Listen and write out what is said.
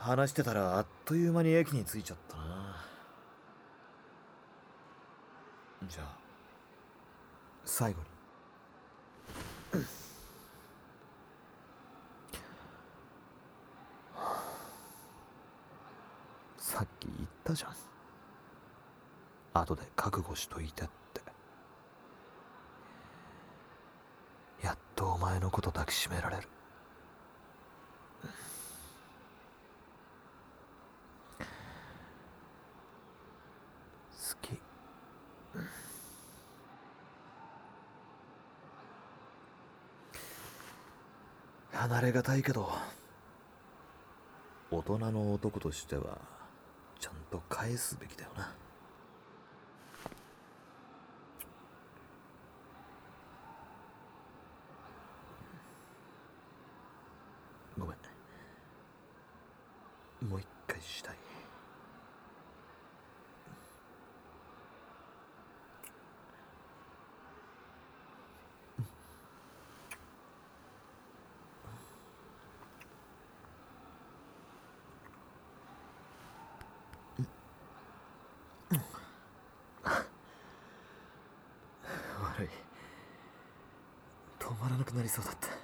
話してたらあっという間に駅に着いちゃったな。じゃあ最後にさっき言ったじゃん、後で覚悟しといてって。やっとお前のこと抱きしめられる。好き。離れがたいけど、大人の男としてはちゃんと返すべきだよな。ごめん、もう一回したい。悪い、止まらなくなりそうだった。